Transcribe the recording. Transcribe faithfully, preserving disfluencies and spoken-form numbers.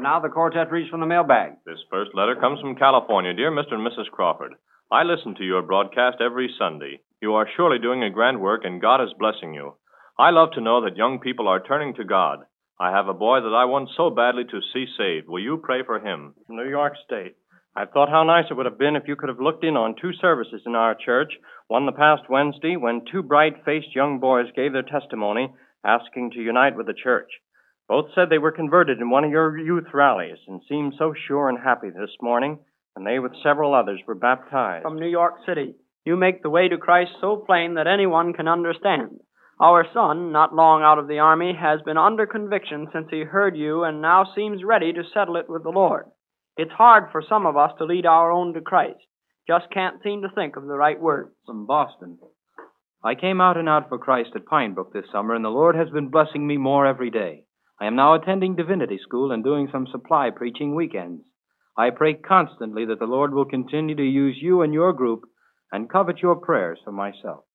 now the quartet reads from the mailbag. This first letter comes from California. Dear Mister and Missus Crawford, I listen to your broadcast every Sunday. You are surely doing a grand work, and God is blessing you. I love to know that young people are turning to God. I have a boy that I want so badly to see saved. Will you pray for him? From New York State. I thought how nice it would have been if you could have looked in on two services in our church, one the past Wednesday when two bright-faced young boys gave their testimony asking to unite with the church. Both said they were converted in one of your youth rallies and seemed so sure and happy this morning, and they with several others were baptized. From New York City. You make the way to Christ so plain that anyone can understand. Our son, not long out of the Army, has been under conviction since he heard you and now seems ready to settle it with the Lord. It's hard for some of us to lead our own to Christ. Just can't seem to think of the right words. From Boston. I came out and out for Christ at Pine Brook this summer, and the Lord has been blessing me more every day. I am now attending divinity school and doing some supply preaching weekends. I pray constantly that the Lord will continue to use you and your group and covet your prayers for myself.